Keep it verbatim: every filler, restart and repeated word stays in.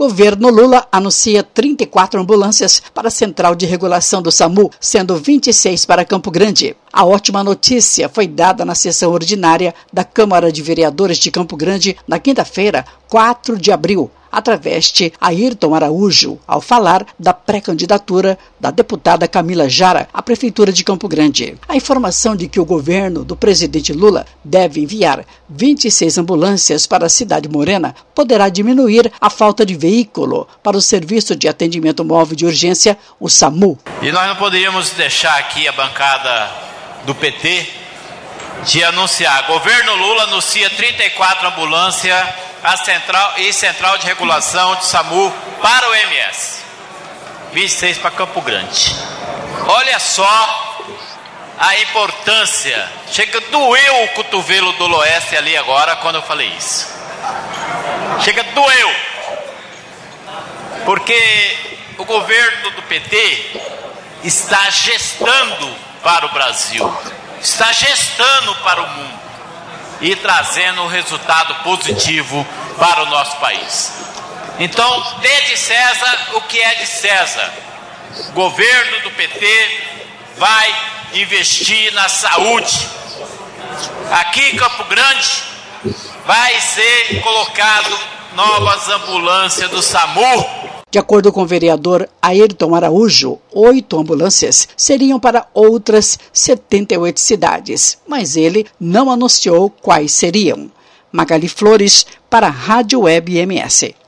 Governo Lula anuncia trinta e quatro ambulâncias para a Central de Regulação do SAMU, sendo vinte e seis para Campo Grande. A ótima notícia foi dada na sessão ordinária da Câmara de Vereadores de Campo Grande na quinta-feira, quatro de abril, através de Ayrton Araújo, ao falar da pré-candidatura da deputada Camila Jara à Prefeitura de Campo Grande. A informação de que o governo do presidente Lula deve enviar vinte e seis ambulâncias para a cidade morena poderá diminuir a falta de veículo para o Serviço de Atendimento Móvel de Urgência, o SAMU. E nós não poderíamos deixar aqui a bancada do P T de anunciar. Governo Lula anuncia trinta e quatro ambulâncias a central e Central de Regulação de SAMU para o M S. vinte e seis para Campo Grande. Olha só a importância. Chega, doeu o cotovelo do Loeste ali agora quando eu falei isso. Chega, doeu. Porque o governo do P T está gestando para o Brasil. Está gestando para o mundo. E trazendo um resultado positivo para o nosso país. Então, dê de César o que é de César. O governo do P T vai investir na saúde. Aqui em Campo Grande vai ser colocado novas ambulâncias do SAMU. De acordo com o vereador Ayrton Araújo, oito ambulâncias seriam para outras setenta e oito cidades, mas ele não anunciou quais seriam. Magali Flores, para a Rádio Web M S.